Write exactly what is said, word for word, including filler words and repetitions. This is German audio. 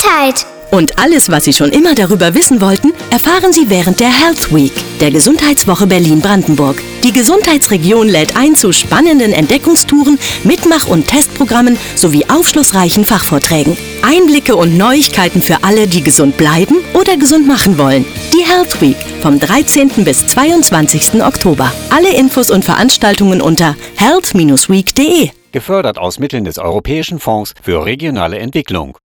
Gesundheit. Und alles, was Sie schon immer darüber wissen wollten, erfahren Sie während der Health Week, der Gesundheitswoche Berlin-Brandenburg. Die Gesundheitsregion lädt ein zu spannenden Entdeckungstouren, Mitmach- und Testprogrammen sowie aufschlussreichen Fachvorträgen. Einblicke und Neuigkeiten für alle, die gesund bleiben oder gesund machen wollen. Die Health Week vom dreizehnten bis zweiundzwanzigsten Oktober. Alle Infos und Veranstaltungen unter health Bindestrich week punkt de. Gefördert aus Mitteln des Europäischen Fonds für regionale Entwicklung.